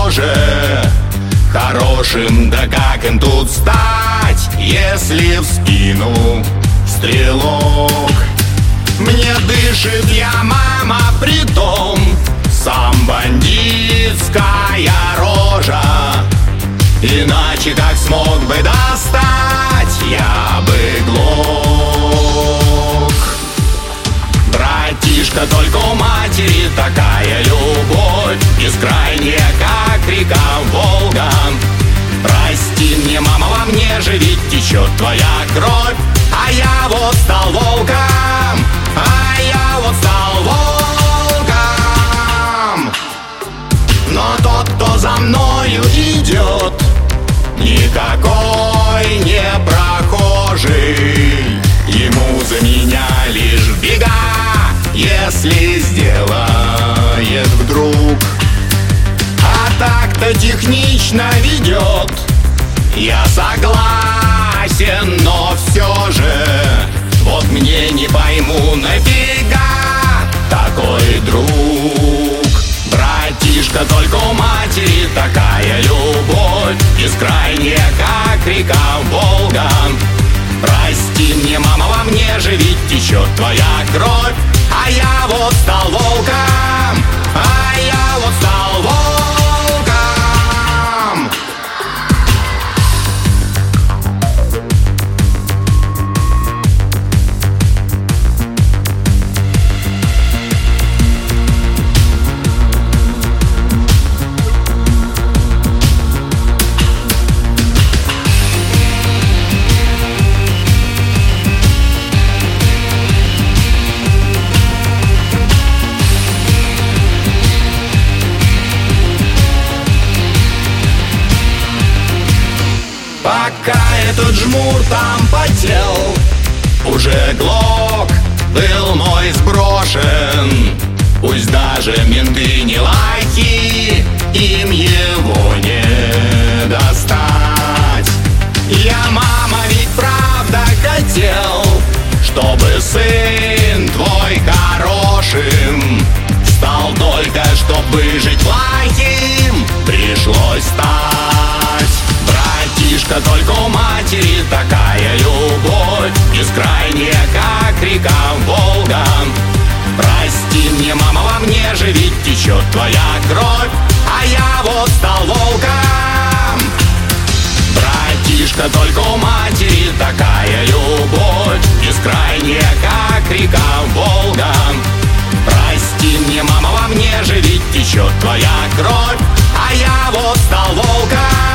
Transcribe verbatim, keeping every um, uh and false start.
тоже хорошим, да как им тут стать, если в спину стрелок? Мне дышит я мама, притом сам бандитская рожа. Иначе как смог бы достать я бы глок? Братишка, только у матери такая любовь бескрайняя, как река Волга. Прости мне, мама, во мне же ведь течет твоя кровь, а я вот стал волком, а я вот стал волком. Но тот, кто за мною идет, никакой не прохожий. Ему за меня лишь бега, если сделает вдруг. А так-то технично ведет, я согласен, но все же вот мне не пойму, нафига такой друг. Братишка, только у матери такая любовь бескрайняя, как река Волга. Прости мне, мама, во мне же ведь течет твоя кровь, а я вот стал волком, а я вот стал волком. Пока этот жмур там потел, уже глок был мой сброшен. Пусть даже менты не лохи, им его не достать. Я, мама, ведь правда хотел, чтобы сын твой хорошим стал, только чтобы жить плохим пришлось стать. Братишка, только у матери такая любовь бескрайняя, как река Волга. Прости мне, мама, во мне же ведь течет твоя кровь, а я вот стал волком. Братишка, только у матери такая любовь бескрайняя, как река Волга. Прости мне, мама, во мне же ведь течет твоя кровь, а я вот стал волком.